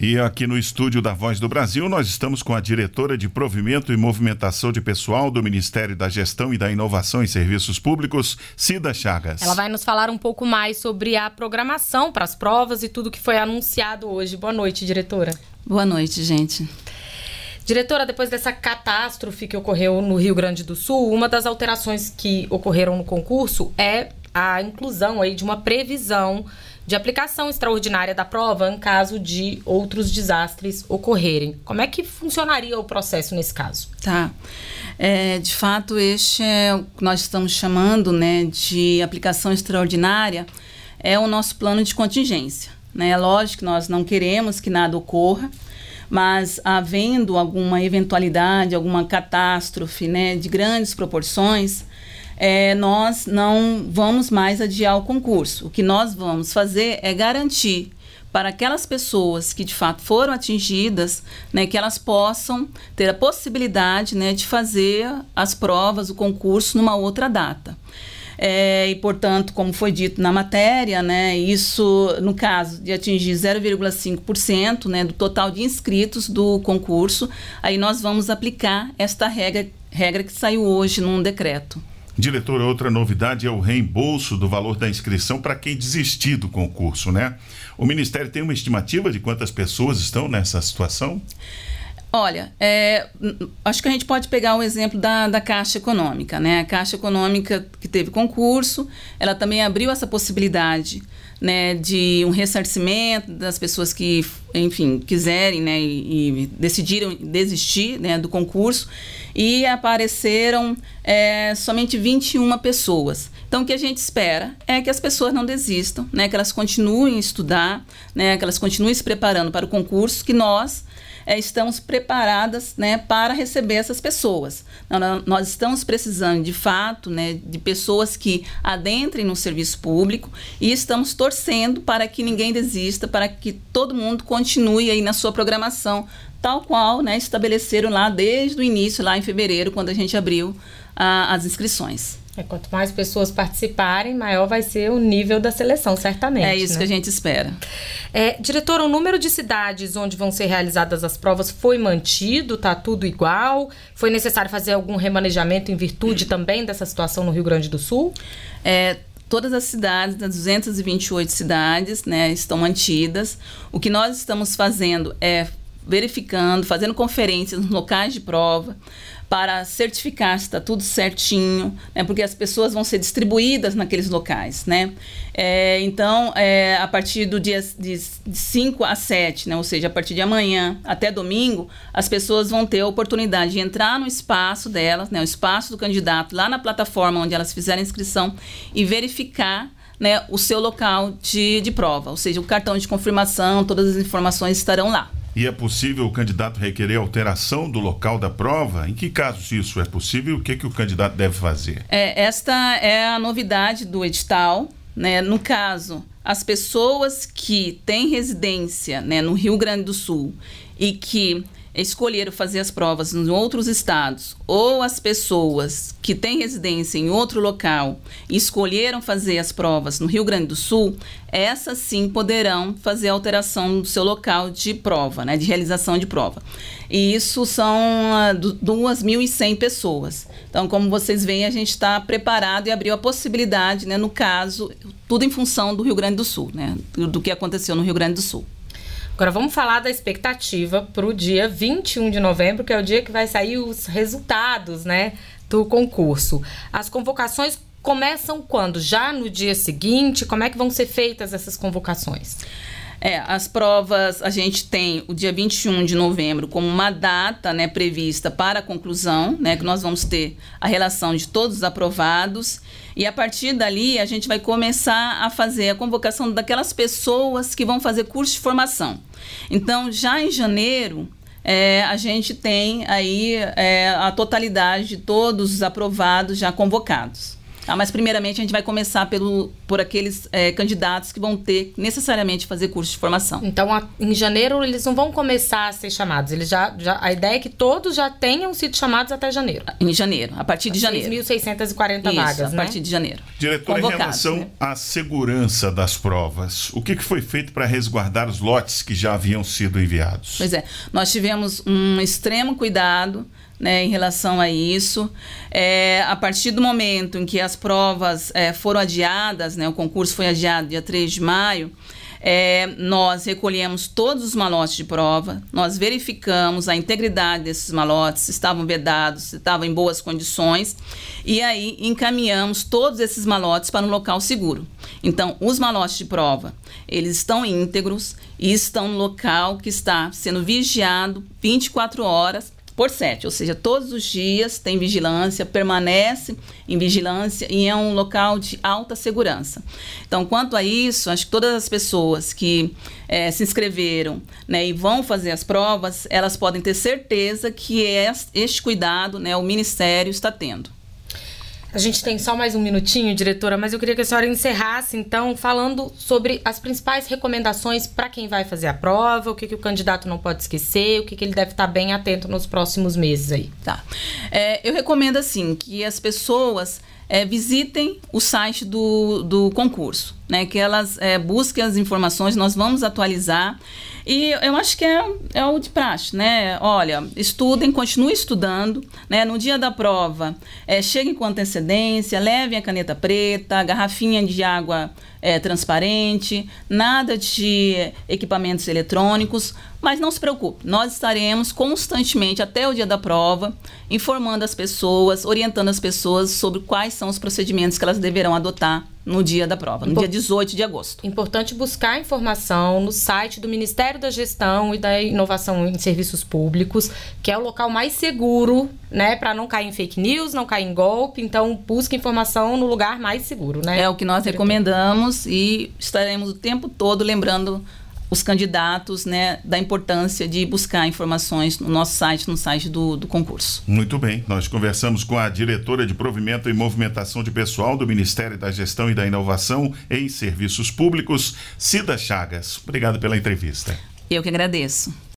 E aqui no estúdio da Voz do Brasil, nós estamos com a diretora de Provimento e Movimentação de Pessoal do Ministério da Gestão e da Inovação em Serviços Públicos, Cida Chagas. Ela vai nos falar um pouco mais sobre a programação para as provas e tudo que foi anunciado hoje. Boa noite, diretora. Boa noite, gente. Diretora, depois dessa catástrofe que ocorreu no Rio Grande do Sul, uma das alterações que ocorreram no concurso é a inclusão aí de uma previsão de aplicação extraordinária da prova em caso de outros desastres ocorrerem. Como é que funcionaria o processo nesse caso? Tá. De fato, este é o que nós estamos chamando, né, de aplicação extraordinária, é o nosso plano de contingência. É lógico que nós não queremos que nada ocorra, mas havendo alguma eventualidade, alguma catástrofe, né, de grandes proporções, nós não vamos mais adiar o concurso. O que nós vamos fazer é garantir para aquelas pessoas que de fato foram atingidas, né, que elas possam ter a possibilidade, né, de fazer as provas, o concurso numa outra data. E, portanto, como foi dito na matéria, né, isso, no caso de atingir 0,5%, né, do total de inscritos do concurso, aí nós vamos aplicar esta regra que saiu hoje num decreto. Diretora, outra novidade é o reembolso do valor da inscrição para quem desistir do concurso, né? O Ministério tem uma estimativa de quantas pessoas estão nessa situação? Olha, acho que a gente pode pegar o exemplo da Caixa Econômica, né? A Caixa Econômica que teve concurso, ela também abriu essa possibilidade, né, de um ressarcimento das pessoas que, enfim, quiserem, né, e decidiram desistir, né, do concurso, e apareceram somente 21 pessoas. Então, o que a gente espera é que as pessoas não desistam, né, que elas continuem a estudar, né, que elas continuem se preparando para o concurso, que nós estamos preparadas, né, para receber essas pessoas. Nós estamos precisando, de fato, né, de pessoas que adentrem no serviço público e estamos torcendo para que ninguém desista, para que todo mundo continue aí na sua programação, tal qual, né, estabeleceram lá desde o início, lá em fevereiro, quando a gente abriu as inscrições. Quanto mais pessoas participarem, maior vai ser o nível da seleção, certamente. É isso, né, que a gente espera. Diretora, o número de cidades onde vão ser realizadas as provas foi mantido? Está tudo igual? Foi necessário fazer algum remanejamento em virtude também dessa situação no Rio Grande do Sul? Todas as cidades, das 228 cidades, né, estão mantidas. O que nós estamos fazendo é verificando, fazendo conferências nos locais de prova, para certificar se está tudo certinho, né, porque as pessoas vão ser distribuídas naqueles locais, né? Então, a partir do dia de 5 a 7, né, ou seja, a partir de amanhã até domingo, as pessoas vão ter a oportunidade de entrar no espaço delas, né, o espaço do candidato, lá na plataforma onde elas fizeram a inscrição e verificar, né, o seu local de prova, ou seja, o cartão de confirmação, todas as informações estarão lá. E é possível o candidato requerer alteração do local da prova? Em que casos isso é possível e o que o candidato deve fazer? Esta é a novidade do edital, né? No caso, as pessoas que têm residência, né, no Rio Grande do Sul e que escolheram fazer as provas em outros estados, ou as pessoas que têm residência em outro local e escolheram fazer as provas no Rio Grande do Sul, essas sim poderão fazer a alteração do seu local de prova, né, de realização de prova. E isso são 2.100 pessoas. Então, como vocês veem, a gente está preparado e abriu a possibilidade, né, no caso, tudo em função do Rio Grande do Sul, né, do que aconteceu no Rio Grande do Sul. Agora vamos falar da expectativa para o dia 21 de novembro, que é o dia que vai sair os resultados, né, do concurso. As convocações começam quando? Já no dia seguinte? Como é que vão ser feitas essas convocações? As provas, a gente tem o dia 21 de novembro como uma data, né, prevista para a conclusão, né, que nós vamos ter a relação de todos os aprovados, e a partir dali a gente vai começar a fazer a convocação daquelas pessoas que vão fazer curso de formação. Então, já em janeiro, a gente tem aí a totalidade de todos os aprovados já convocados. Mas primeiramente a gente vai começar por aqueles candidatos que vão ter necessariamente fazer curso de formação. Então, em janeiro eles não vão começar a ser chamados, eles a ideia é que todos já tenham sido chamados até janeiro. Em janeiro, a partir de janeiro. 6.640 vagas, a partir de janeiro. Diretora, em relação à segurança das provas, o que foi feito para resguardar os lotes que já haviam sido enviados? Pois é, nós tivemos um extremo cuidado, né, em relação a isso. A partir do momento em que as provas foram adiadas, né, o concurso foi adiado dia 3 de maio, nós recolhemos todos os malotes de prova, nós verificamos a integridade desses malotes, se estavam vedados, se estavam em boas condições, e aí encaminhamos todos esses malotes para um local seguro. Então, os malotes de prova, eles estão íntegros e estão no local que está sendo vigiado 24 horas por 7, ou seja, todos os dias tem vigilância, permanece em vigilância e é um local de alta segurança. Então, quanto a isso, acho que todas as pessoas que se inscreveram, né, e vão fazer as provas, elas podem ter certeza que este cuidado, né, o Ministério está tendo. A gente tem só mais um minutinho, diretora, mas eu queria que a senhora encerrasse, então, falando sobre as principais recomendações para quem vai fazer a prova, o que o candidato não pode esquecer, o que ele deve estar bem atento nos próximos meses aí. Tá. Eu recomendo, assim, que as pessoas visitem o site do concurso, né, que elas busquem as informações, nós vamos atualizar. E eu acho que é o de praxe, né? Olha, estudem, continuem estudando, né? No dia da prova, cheguem com antecedência, levem a caneta preta, a garrafinha de água transparente, nada de equipamentos eletrônicos, mas não se preocupe, nós estaremos constantemente até o dia da prova informando as pessoas, orientando as pessoas sobre quais são os procedimentos que elas deverão adotar no dia da prova, no dia 18 de agosto. Importante buscar informação no site do Ministério da Gestão e da Inovação em Serviços Públicos, que é o local mais seguro, né, para não cair em fake news, não cair em golpe. Então, busque informação no lugar mais seguro, né? É o que nós recomendamos e estaremos o tempo todo lembrando os candidatos, né, da importância de buscar informações no nosso site, no site do concurso. Muito bem, nós conversamos com a diretora de Provimento e Movimentação de Pessoal do Ministério da Gestão e da Inovação em Serviços Públicos, Cida Chagas. Obrigado pela entrevista. Eu que agradeço.